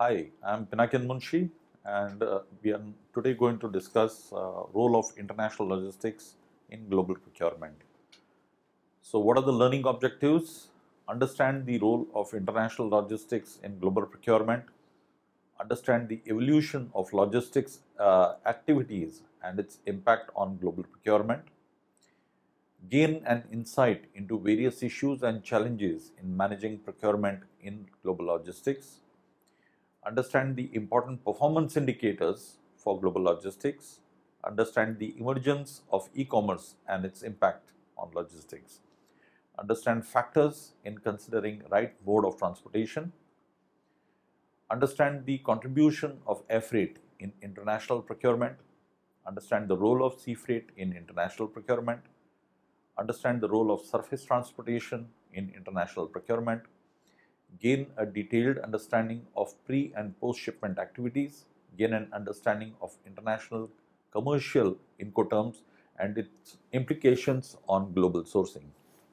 Hi, I'm Pinakin Munshi, and we are today going to discuss role of international logistics in global procurement. So, what are the learning objectives? Understand the role of international logistics in global procurement. Understand the evolution of logistics activities and its impact on global procurement. Gain an insight into various issues and challenges in managing procurement in global logistics. Understand the important performance indicators for global logistics, understand the emergence of e-commerce and its impact on logistics, understand factors in considering right mode of transportation, understand the contribution of air freight in international procurement, understand the role of sea freight in international procurement, understand the role of surface transportation in international procurement, gain a detailed understanding of pre and post shipment activities, gain an understanding of international commercial Incoterms and its implications on global sourcing.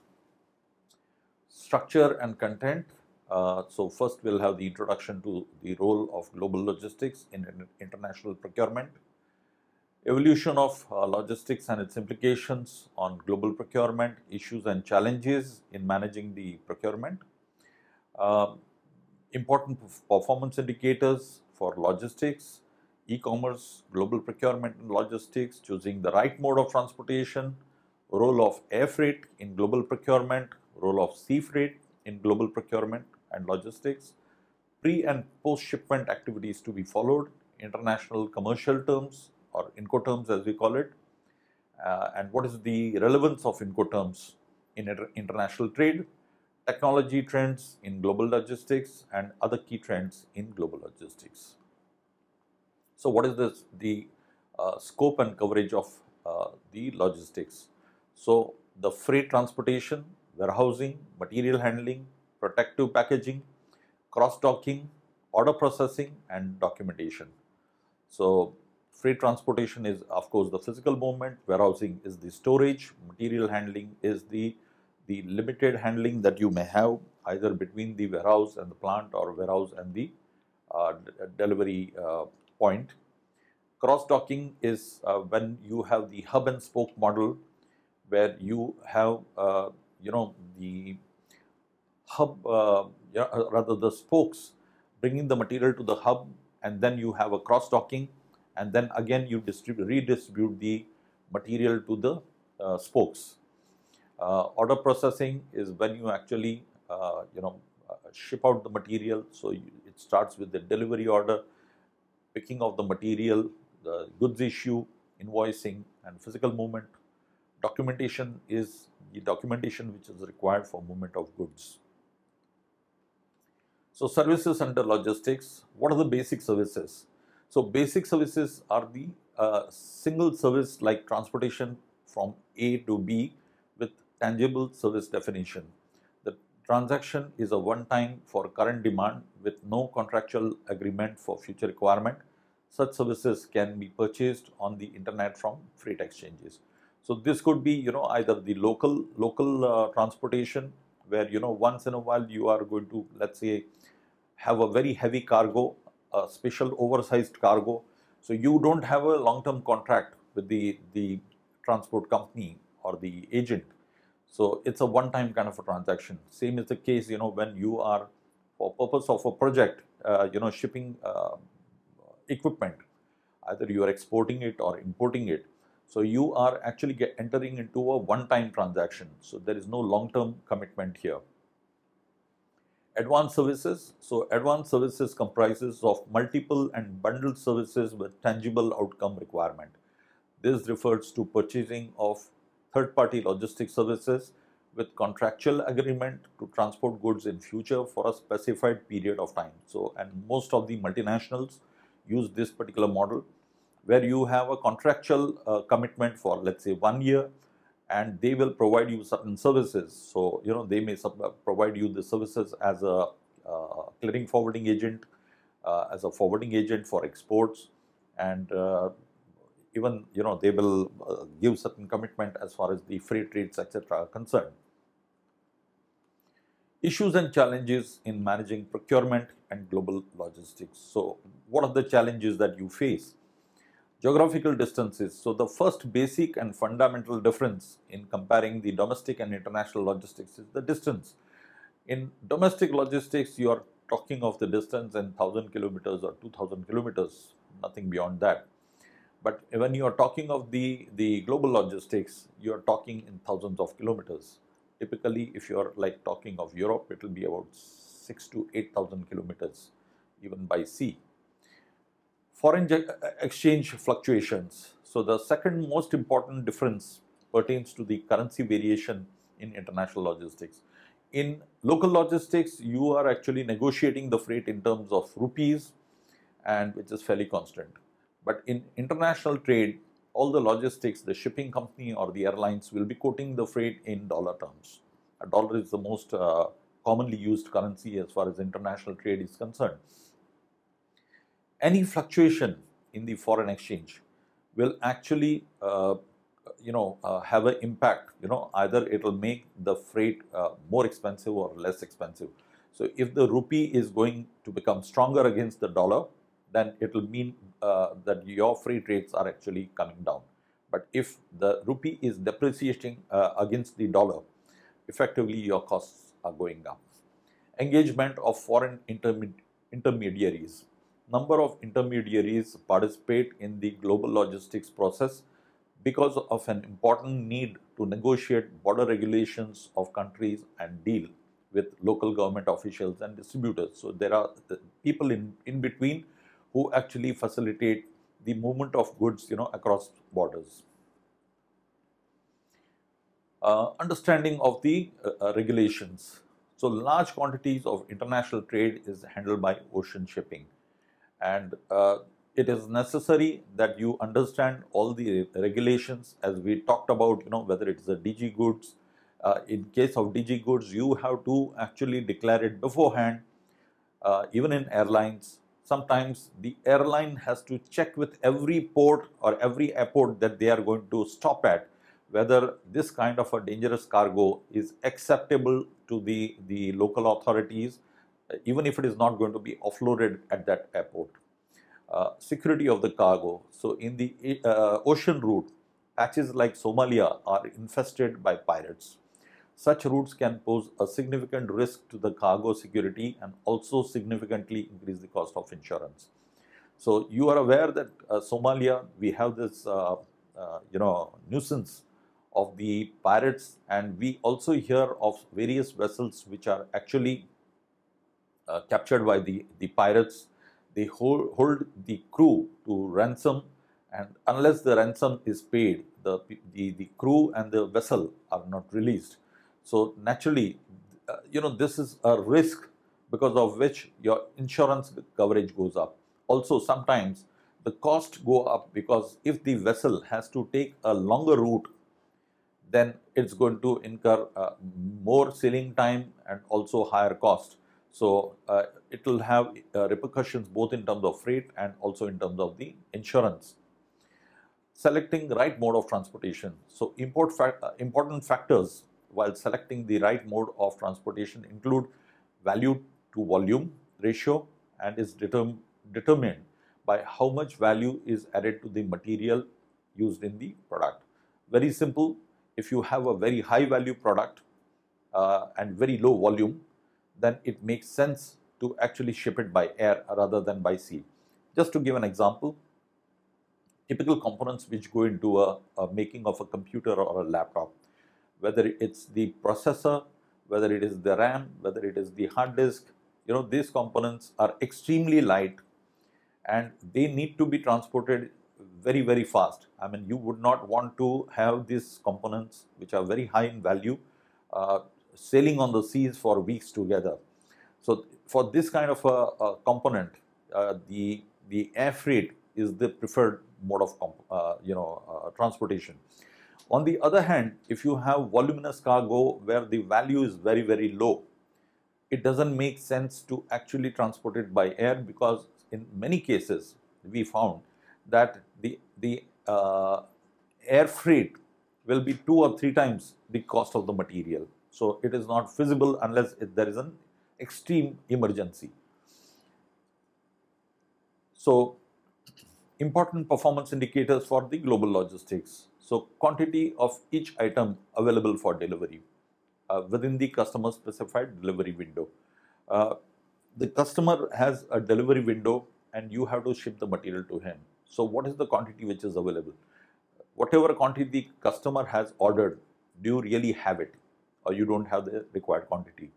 Structure and content. So first we'll have the introduction to the role of global logistics in international procurement, evolution of logistics and its implications on global procurement, issues and challenges in managing the procurement, important performance indicators for logistics, e-commerce, global procurement and logistics, choosing the right mode of transportation, role of air freight in global procurement, role of sea freight in global procurement and logistics, pre and post shipment activities to be followed, international commercial terms or Incoterms as we call it, and what is the relevance of Incoterms in international trade, technology trends in global logistics and other key trends in global logistics. So, what is the scope and coverage of the logistics? So, the freight transportation, warehousing, material handling, protective packaging, cross-docking, order processing and documentation. So, freight transportation is of course the physical movement, warehousing is the storage, material handling is the limited handling that you may have either between the warehouse and the plant or warehouse and the delivery point. Cross-docking is when you have the hub and spoke model where you have the hub rather the spokes bringing the material to the hub, and then you have a cross-docking, and then again you redistribute the material to the spokes. Order processing is when you actually ship out the material. So it starts with the delivery order, picking of the material, the goods issue, invoicing and physical movement. Documentation is the documentation which is required for movement of goods. So services under logistics, what are the basic services? So basic services are the single service like transportation from A to B with tangible service definition. The transaction is a one-time for current demand with no contractual agreement for future requirement. Such services can be purchased on the internet from freight exchanges. So this could be either the local transportation where once in a while you are going to, let's say, have a very heavy cargo, a special oversized cargo. So you don't have a long-term contract with the transport company or the agent. So it's a one-time kind of a transaction. Same is the case, when you are for purpose of a project, shipping equipment, either you are exporting it or importing it. So you are actually entering into a one-time transaction. So there is no long-term commitment here. Advanced services. So advanced services comprises of multiple and bundled services with tangible outcome requirement. This refers to purchasing of third-party logistics services with contractual agreement to transport goods in future for a specified period of time. So, and most of the multinationals use this particular model where you have a contractual commitment for, let's say, 1 year, and they will provide you certain services. So, they may provide you the services as a clearing forwarding agent, as a forwarding agent for exports, and even they will give certain commitment as far as the freight rates etc. are concerned. Issues and challenges in managing procurement and global logistics. So, what are the challenges that you face? Geographical distances. So, the first basic and fundamental difference in comparing the domestic and international logistics is the distance. In domestic logistics, you are talking of the distance in 1,000 kilometers or 2,000 kilometers, nothing beyond that. But when you are talking of the global logistics, you are talking in thousands of kilometers. Typically, if you are like talking of Europe, it will be about 6 to 8,000 kilometers, even by sea. Foreign exchange fluctuations. So, the second most important difference pertains to the currency variation in international logistics. In local logistics, you are actually negotiating the freight in terms of rupees, and which is fairly constant. But in international trade, all the logistics, the shipping company or the airlines will be quoting the freight in dollar terms. A dollar is the most commonly used currency as far as international trade is concerned. Any fluctuation in the foreign exchange will actually have an impact. Either it will make the freight more expensive or less expensive. So if the rupee is going to become stronger against the dollar, then it will mean that your freight rates are actually coming down. But if the rupee is depreciating against the dollar, effectively your costs are going up. Engagement of foreign intermediaries. Number of intermediaries participate in the global logistics process because of an important need to negotiate border regulations of countries and deal with local government officials and distributors. So there are people in between who actually facilitate the movement of goods, across borders. Understanding of the regulations. So large quantities of international trade is handled by ocean shipping, and it is necessary that you understand all the regulations, as we talked about, whether it is a DG goods. In case of DG goods, you have to actually declare it beforehand. Even in airlines, sometimes the airline has to check with every port or every airport that they are going to stop at, whether this kind of a dangerous cargo is acceptable to the local authorities, even if it is not going to be offloaded at that airport. Security of the cargo. So, in the ocean route, patches like Somalia are infested by pirates. Such routes can pose a significant risk to the cargo security and also significantly increase the cost of insurance. So, you are aware that Somalia, we have this nuisance of the pirates, and we also hear of various vessels which are actually captured by the pirates. They hold the crew to ransom, and unless the ransom is paid, the crew and the vessel are not released. So naturally, this is a risk because of which your insurance coverage goes up. Also, sometimes the cost go up because if the vessel has to take a longer route, then it's going to incur more sailing time and also higher cost. So it will have repercussions both in terms of freight and also in terms of the insurance. Selecting right mode of transportation. So important factors while selecting the right mode of transportation include value to volume ratio, and is determined by how much value is added to the material used in the product. Very simple. If you have a very high value product and very low volume, then it makes sense to actually ship it by air rather than by sea. Just to give an example, typical components which go into a making of a computer or a laptop, whether it's the processor, whether it is the RAM, whether it is the hard disk, these components are extremely light and they need to be transported very, very fast. I mean, you would not want to have these components which are very high in value sailing on the seas for weeks together. So, for this kind of a component, the air freight is the preferred mode of transportation. On the other hand, if you have voluminous cargo where the value is very, very low, it doesn't make sense to actually transport it by air, because in many cases we found that the air freight will be 2 or 3 times the cost of the material. So it is not feasible unless there is an extreme emergency. So important performance indicators for the global logistics. So quantity of each item available for delivery within the customer specified delivery window. The customer has a delivery window and you have to ship the material to him. So what is the quantity which is available? Whatever quantity the customer has ordered, do you really have it, or you don't have the required quantity?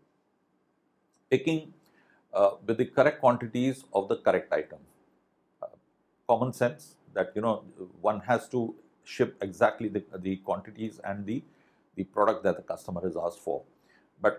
Picking with the correct quantities of the correct item. Common sense that one has to ship exactly the quantities and the product that the customer has asked for. But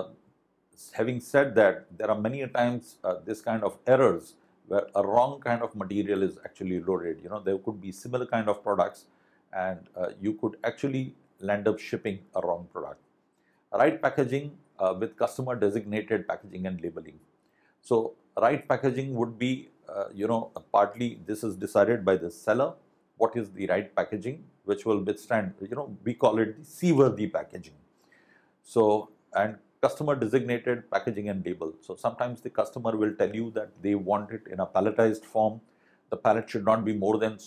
having said that, there are many times this kind of errors where a wrong kind of material is actually loaded. There could be similar kind of products, and you could actually land up shipping a wrong product. Right packaging with customer designated packaging and labeling. So right packaging would be partly this is decided by the seller. What is the right packaging which will withstand, we call it the seaworthy packaging. So, and customer designated packaging and label. So sometimes the customer will tell you that they want it in a palletized form. The pallet should not be more than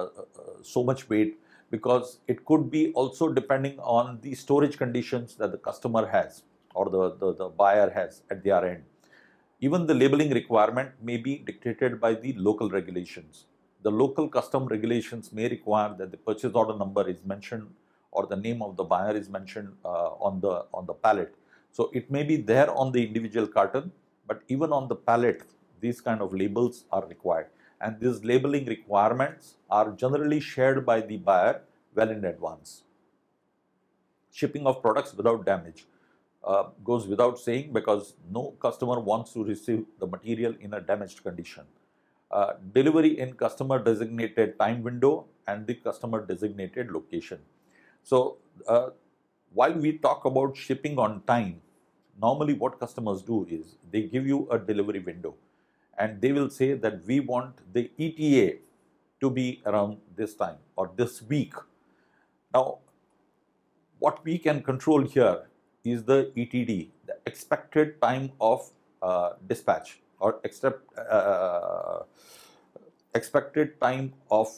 so much weight, because it could be also depending on the storage conditions that the customer has or the buyer has at their end. Even the labeling requirement may be dictated by the local regulations. The local custom regulations may require that the purchase order number is mentioned or the name of the buyer is mentioned on the pallet. So it may be there on the individual carton, but even on the pallet, these kind of labels are required. And these labeling requirements are generally shared by the buyer well in advance. Shipping of products without damage. Goes without saying, because no customer wants to receive the material in a damaged condition. Delivery in customer designated time window and the customer designated location. So while we talk about shipping on time, normally what customers do is they give you a delivery window and they will say that we want the ETA to be around this time or this week. Now, what we can control here is the ETD, the expected time of dispatch, or expected time of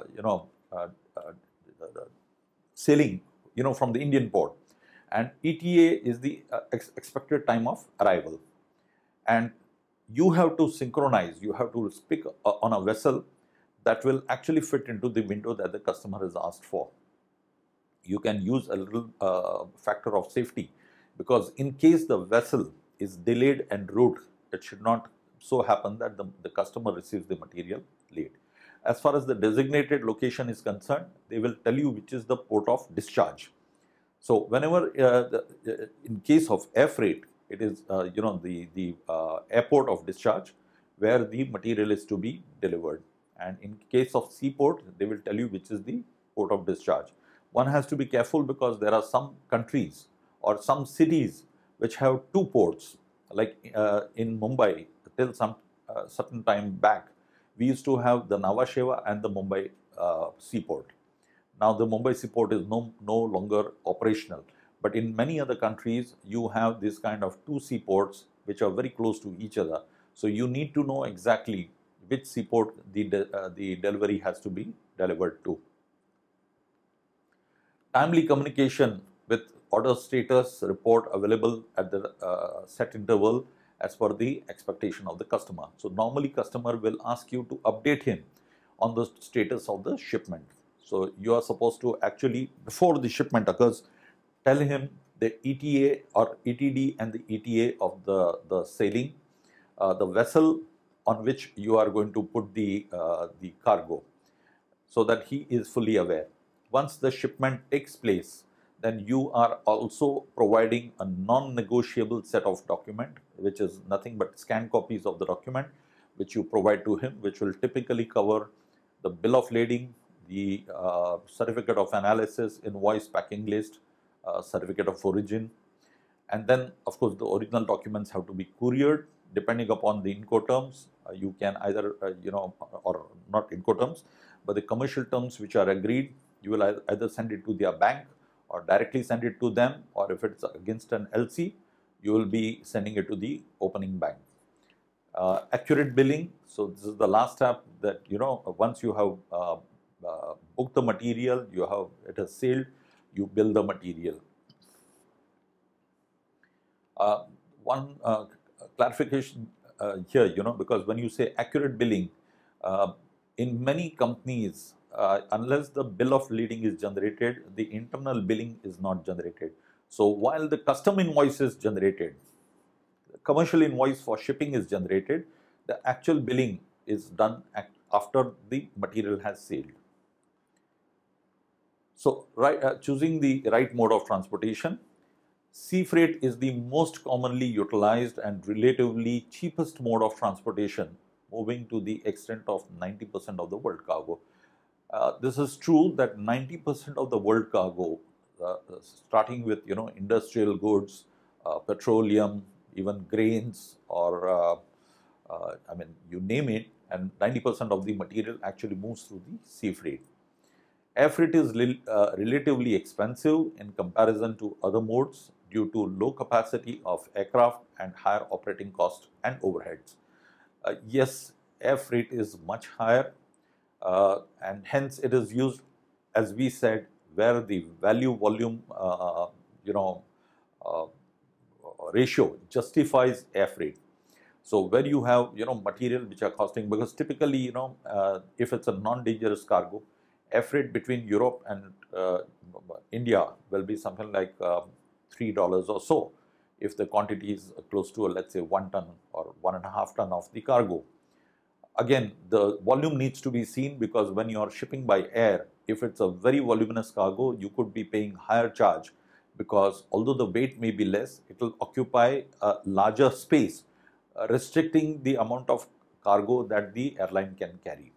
sailing from the Indian port, and ETA is the expected time of arrival. And you have to synchronize, you have to speak on a vessel that will actually fit into the window that the customer has asked for. You can use a little factor of safety, because in case the vessel is delayed en route, it should not so happen that the customer receives the material late. As far as the designated location is concerned, they will tell you which is the port of discharge. So whenever in case of air freight, it is the airport of discharge where the material is to be delivered, and in case of seaport, they will tell you which is the port of discharge. One has to be careful because there are some countries or some cities which have two ports. Like in Mumbai, till some certain time back, we used to have the Nhava Sheva and the Mumbai seaport. Now the Mumbai seaport is no longer operational. But in many other countries, you have this kind of two seaports which are very close to each other. So you need to know exactly which seaport the delivery has to be delivered to. Timely communication with order status report available at the set interval as per the expectation of the customer. So normally customer will ask you to update him on the status of the shipment. So you are supposed to actually, before the shipment occurs, tell him the ETA or ETD and the ETA of the sailing, the vessel on which you are going to put the cargo, so that he is fully aware. Once the shipment takes place, then you are also providing a non-negotiable set of document, which is nothing but scanned copies of the document, which you provide to him, which will typically cover the bill of lading, the certificate of analysis, invoice, packing list, certificate of origin, and then of course the original documents have to be couriered. Depending upon the Incoterms, you can either or not Incoterms, but the commercial terms which are agreed, you will either send it to their bank or directly send it to them, or if it's against an LC, you will be sending it to the opening bank. Accurate billing. So this is the last step that, once you have booked the material, it has sailed, you bill the material. One clarification here, because when you say accurate billing, in many companies, unless the bill of lading is generated, the internal billing is not generated. So while the custom invoice is generated, the commercial invoice for shipping is generated, the actual billing is done after the material has sailed. So choosing the right mode of transportation. Sea freight is the most commonly utilized and relatively cheapest mode of transportation, moving to the extent of 90% of the world cargo. This is true that 90% of the world cargo, starting with industrial goods, petroleum, even grains, or you name it, and 90% of the material actually moves through the sea freight. Air freight is relatively expensive in comparison to other modes due to low capacity of aircraft and higher operating costs and overheads. Yes, air freight is much higher, and hence it is used, as we said, where the value volume ratio justifies air freight. So where you have material which are costing, because typically if it's a non-dangerous cargo, air freight between Europe and India will be something like $3 or so, if the quantity is close to, let's say, 1 ton or 1.5 ton of the cargo. Again, the volume needs to be seen, because when you are shipping by air, if it's a very voluminous cargo, you could be paying higher charge, because although the weight may be less, it will occupy a larger space, restricting the amount of cargo that the airline can carry.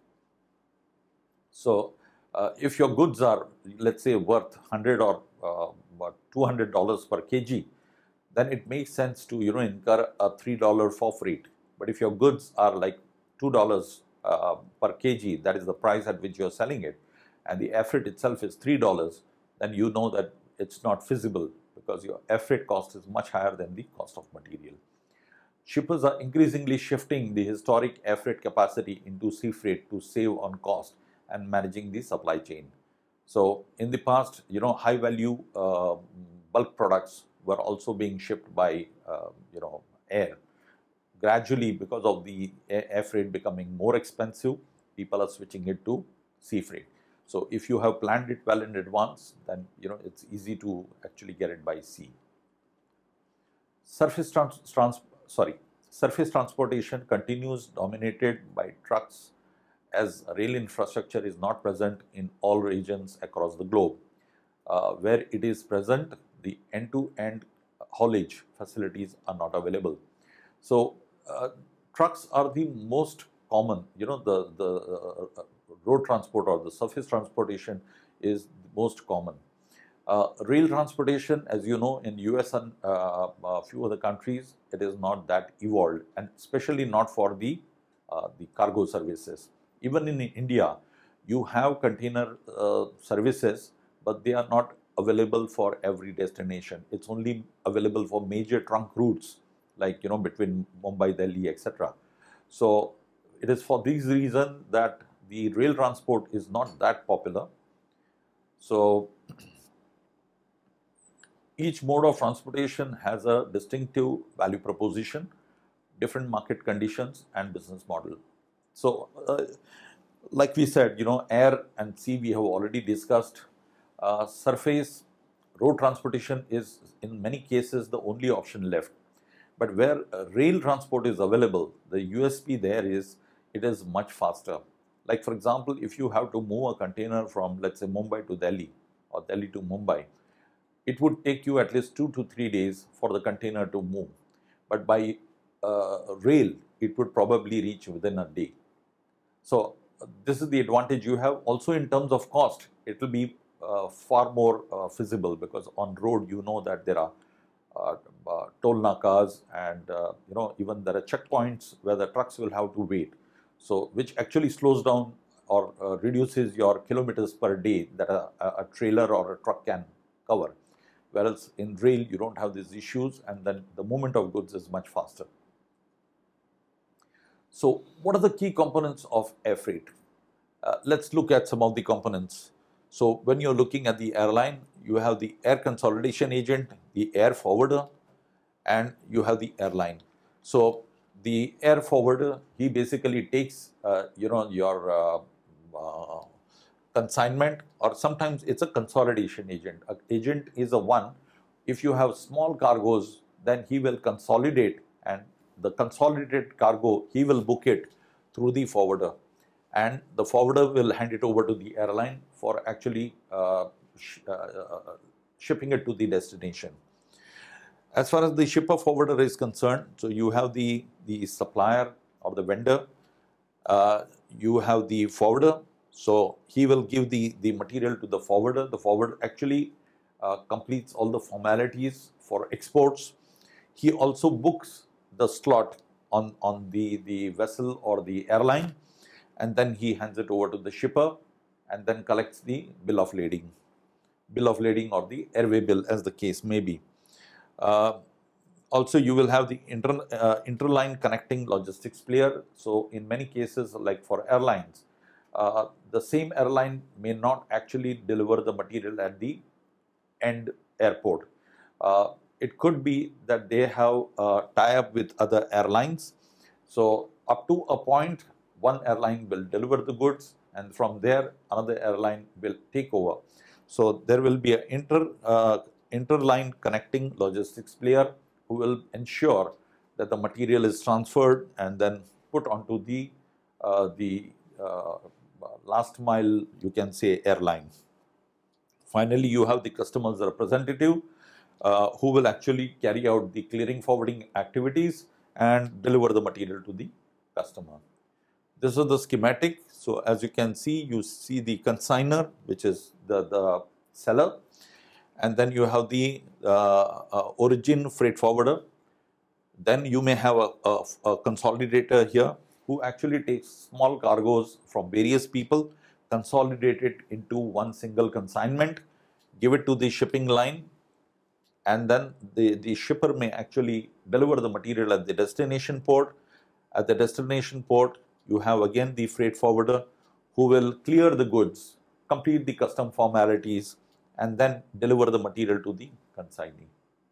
So if your goods are, let's say, worth $100 or $200 per kg, then it makes sense to incur a $3 for freight. But if your goods are like $2 per kg, that is the price at which you are selling it, and the air freight itself is $3, then you know that it's not feasible, because your air freight cost is much higher than the cost of material. Shippers are increasingly shifting the historic air freight capacity into sea freight to save on cost and managing the supply chain. So in the past, high value bulk products were also being shipped by air. Gradually, because of the air freight becoming more expensive, people are switching it to sea freight. So if you have planned it well in advance, then it's easy to actually get it by sea. Surface transportation continues, dominated by trucks, as rail infrastructure is not present in all regions across the globe. Where it is present, the end-to-end haulage facilities are not available. So trucks are the most common, the road transport or the surface transportation is the most common. Rail transportation, as you know, in US and a few other countries, it is not that evolved, and especially not for the cargo services. Even in India, you have container services, but they are not available for every destination. It's only available for major trunk routes, like between Mumbai, Delhi, etc. So it is for these reasons that the rail transport is not that popular. So each mode of transportation has a distinctive value proposition, different market conditions, and business model. So like we said, air and sea we have already discussed. Surface road transportation is in many cases the only option left. But where rail transport is available, the USP there is it is much faster. Like for example, if you have to move a container from, let's say, Mumbai to Delhi or Delhi to Mumbai, it would take you at least 2 to 3 days for the container to move. But by rail, it would probably reach within a day. So this is the advantage you have. Also in terms of cost, it will be far more feasible, because on road that there are toll nakas, and even there are checkpoints where the trucks will have to wait. So which actually slows down or reduces your kilometers per day that a trailer or a truck can cover. Whereas in rail, you don't have these issues, and then the movement of goods is much faster. So what are the key components of air freight? Let's look at some of the components. So when you're looking at the airline, you have the air consolidation agent, the air forwarder, and you have the airline. So the air forwarder, he basically takes your consignment, or sometimes it's a consolidation agent. An agent is a one. If you have small cargoes, then he will consolidate, and the consolidated cargo, he will book it through the forwarder, and the forwarder will hand it over to the airline for actually shipping it to the destination. As far as the shipper forwarder is concerned, so you have the supplier or the vendor, you have the forwarder. So he will give the material to the forwarder. The forwarder actually completes all the formalities for exports. He also books the slot on the vessel or the airline, and then he hands it over to the shipper and then collects the bill of lading or the airway bill, as the case may be. Also, you will have the interline connecting logistics player. So in many cases, like for airlines, the same airline may not actually deliver the material at the end airport. It could be that they have a tie-up with other airlines. So up to a point, one airline will deliver the goods, and from there another airline will take over. So there will be an interline connecting logistics player who will ensure that the material is transferred and then put onto the last mile, you can say, airline. Finally, you have the customer's representative who will actually carry out the clearing forwarding activities and deliver the material to the customer. This is the schematic. So as you can see, you see the consignor, which is the seller, and then you have the origin freight forwarder. Then you may have a consolidator here who actually takes small cargoes from various people, consolidate it into one single consignment, give it to the shipping line, and then the shipper may actually deliver the material at the destination port. At the destination port, you have again the freight forwarder who will clear the goods, complete the custom formalities, and then deliver the material to the consignee.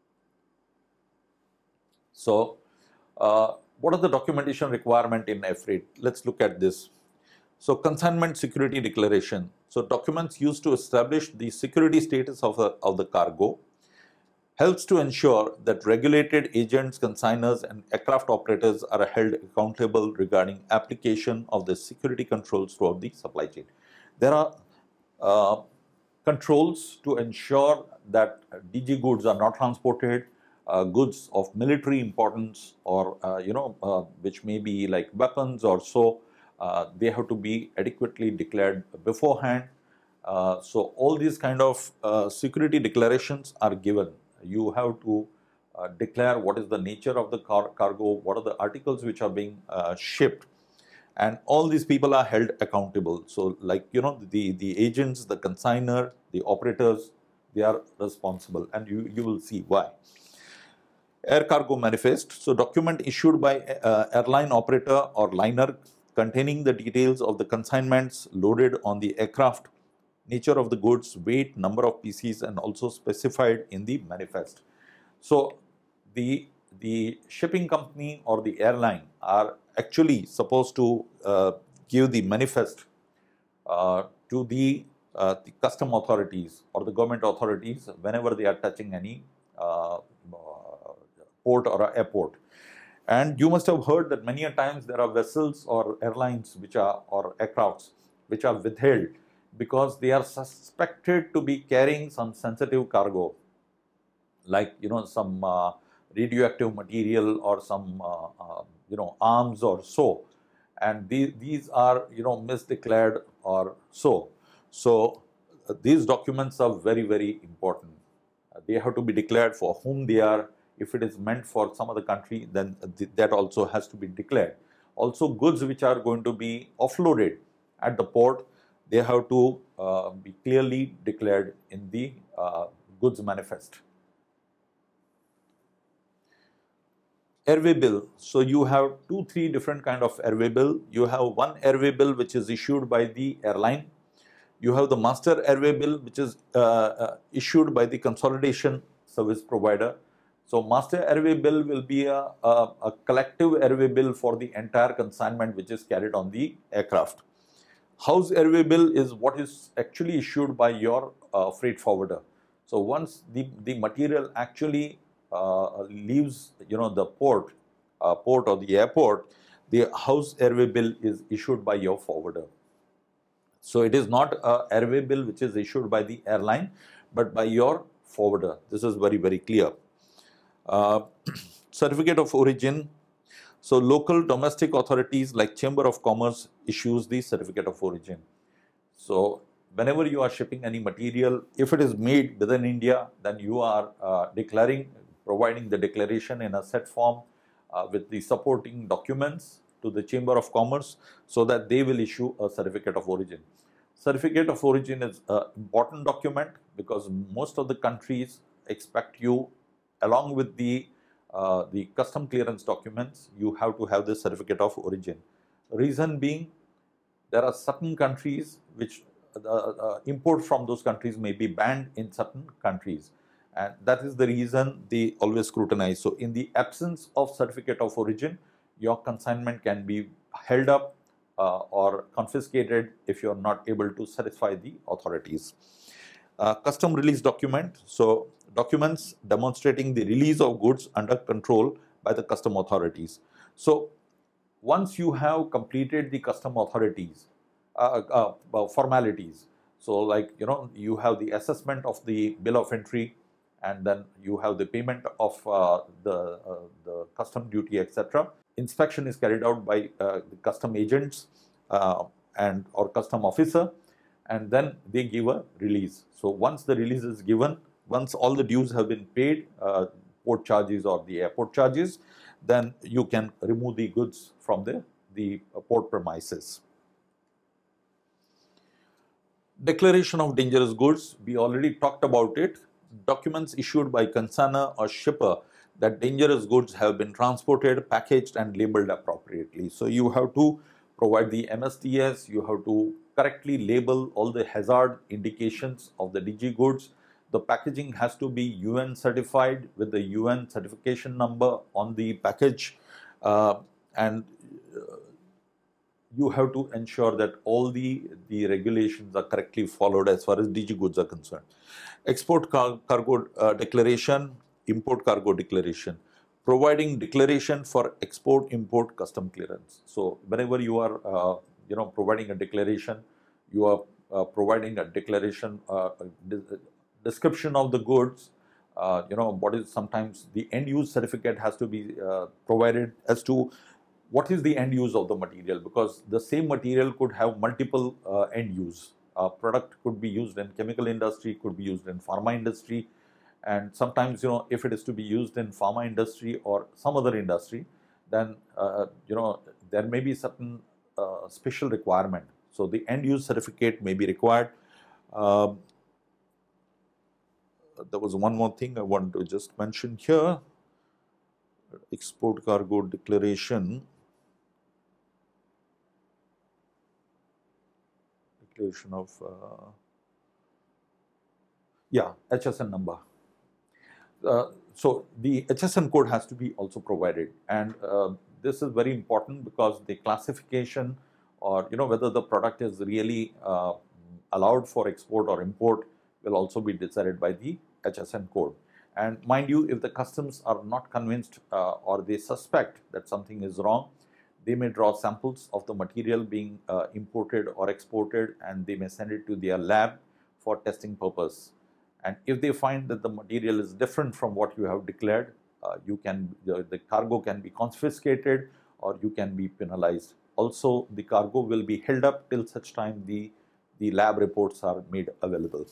So, what are the documentation requirement in air freight? Let's look at this. So, consignment security declaration. So, documents used to establish the security status of the cargo helps to ensure that regulated agents, consignors, and aircraft operators are held accountable regarding application of the security controls throughout the supply chain. There are controls to ensure that DG goods are not transported, goods of military importance, or which may be like weapons or so. They have to be adequately declared beforehand. So all these kind of security declarations are given. You have to declare what is the nature of the cargo, what are the articles which are being shipped, and all these people are held accountable. So like, the agents, the consignor, the operators, they are responsible, and you will see why. Air cargo manifest. So document issued by airline operator or liner containing the details of the consignments loaded on the aircraft, nature of the goods, weight, number of PCs, and also specified in the manifest. So the shipping company or the airline are actually supposed to give the manifest to the custom authorities or the government authorities whenever they are touching any port or airport. And you must have heard that many a times there are vessels or airlines or aircrafts which are withheld because they are suspected to be carrying some sensitive cargo, like some radioactive material or some arms or so, and these are misdeclared or so. So these documents are very, very important. They have to be declared for whom they are. If it is meant for some other country, then that also has to be declared. Also, goods which are going to be offloaded at the port, they have to be clearly declared in the goods manifest. Airway bill. So you have three different kind of airway bill. You have one airway bill which is issued by the airline. You have the master airway bill which is issued by the consolidation service provider. So master airway bill will be a collective airway bill for the entire consignment which is carried on the aircraft. House airway bill is what is actually issued by your freight forwarder. So once the material actually leaves the port or the airport, the house airway bill is issued by your forwarder. So it is not a airway bill which is issued by the airline, but by your forwarder. This is very, very clear. Certificate of origin. So local domestic authorities like Chamber of Commerce issues the certificate of origin. So whenever you are shipping any material, if it is made within India, then you are providing the declaration in a set form with the supporting documents to the Chamber of Commerce, so that they will issue a certificate of origin. Certificate of origin is an important document because most of the countries expect you, along with the custom clearance documents, you have to have this certificate of origin. Reason being, there are certain countries which import from those countries may be banned in certain countries, and that is the reason they always scrutinize. So in the absence of certificate of origin, your consignment can be held up or confiscated if you are not able to satisfy the authorities. Custom release document. So documents demonstrating the release of goods under control by the custom authorities. So once you have completed the custom authorities formalities, so like you have the assessment of the bill of entry, and then you have the payment of the custom duty, etc. Inspection is carried out by the custom agents and or custom officer, and then they give a release. So once the release is given, once all the dues have been paid, port charges or the airport charges, then you can remove the goods from the port premises. Declaration of dangerous goods, we already talked about it. Documents issued by consigner or shipper that dangerous goods have been transported, packaged and labeled appropriately. So you have to provide the MSDS, you have to correctly label all the hazard indications of the DG goods. The packaging has to be UN certified with the UN certification number on the package, and you have to ensure that all the regulations are correctly followed as far as DG goods are concerned. Export cargo declaration, import cargo declaration, providing declaration for export import custom clearance. So whenever you are providing a declaration, you are providing a declaration description of the goods. What is sometimes the end use certificate has to be provided as to what is the end use of the material, because the same material could have multiple end use. Product could be used in chemical industry, could be used in pharma industry, and sometimes if it is to be used in pharma industry or some other industry, then there may be certain special requirement. So the end use certificate may be required. There was one more thing I want to just mention here. Export cargo declaration. Declaration of HSN number. So the HSN code has to be also provided, and this is very important because the classification or whether the product is really allowed for export or import will also be decided by the HSN code. And mind you, if the customs are not convinced or they suspect that something is wrong, they may draw samples of the material being imported or exported, and they may send it to their lab for testing purpose. And if they find that the material is different from what you have declared, the cargo can be confiscated or you can be penalized. Also, the cargo will be held up till such time the lab reports are made available.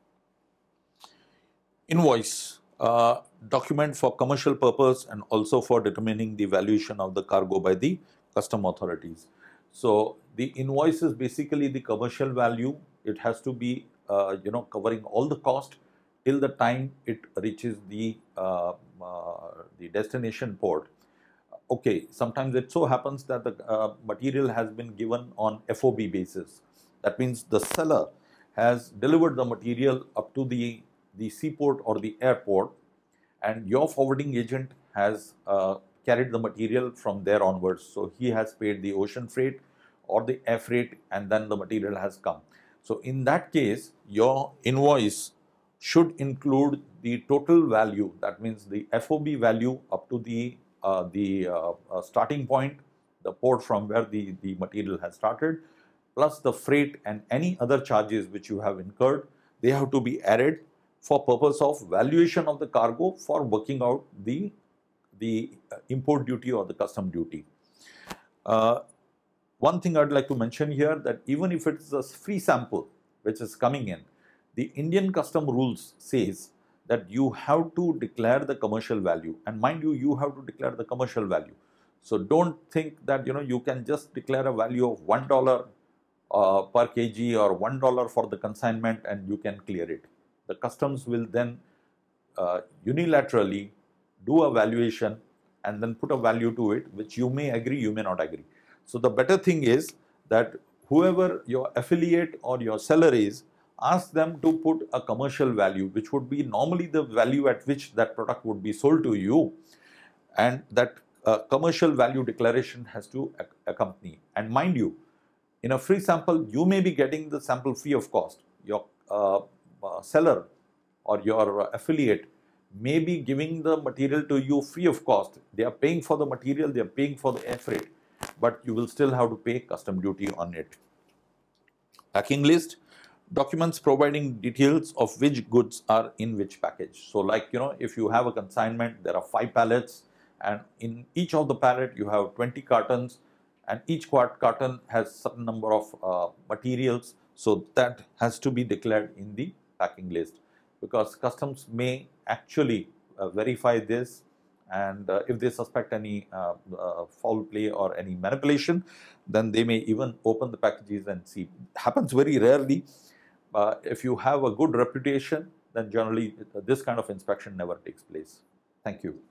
Invoice, document for commercial purpose and also for determining the valuation of the cargo by the custom authorities. So the invoice is basically the commercial value. It has to be covering all the cost till the time it reaches the destination port. Okay, sometimes it so happens that the material has been given on FOB basis. That means the seller has delivered the material up to the seaport or the airport, and your forwarding agent has carried the material from there onwards. So he has paid the ocean freight or the air freight, and then the material has come. So in that case, your invoice should include the total value. That means the FOB value up to the starting point, the port from where the material has started, plus the freight and any other charges which you have incurred. They have to be added for purpose of valuation of the cargo for working out the import duty or the custom duty. One thing I'd like to mention here, that even if it's a free sample which is coming in, the Indian custom rules says that you have to declare the commercial value, and mind you, you have to declare the commercial value. So don't think that you can just declare a value of $1 per kg or $1 for the consignment and you can clear it. The customs will then unilaterally do a valuation and then put a value to it, which you may agree, you may not agree. So the better thing is that whoever your affiliate or your seller is, ask them to put a commercial value, which would be normally the value at which that product would be sold to you, and that commercial value declaration has to accompany. And mind you, in a free sample, you may be getting the sample free of cost. Your seller or your affiliate may be giving the material to you free of cost. They are paying for the material, they are paying for the air freight, but you will still have to pay custom duty on it. Packing list: documents providing details of which goods are in which package. So like, if you have a consignment, there are 5 pallets, and in each of the pallet you have 20 cartons, and each carton has certain number of materials. So that has to be declared in the packing list, because customs may actually verify this, and if they suspect any foul play or any manipulation, then they may even open the packages and see. It happens very rarely. If you have a good reputation, then generally this kind of inspection never takes place. Thank you.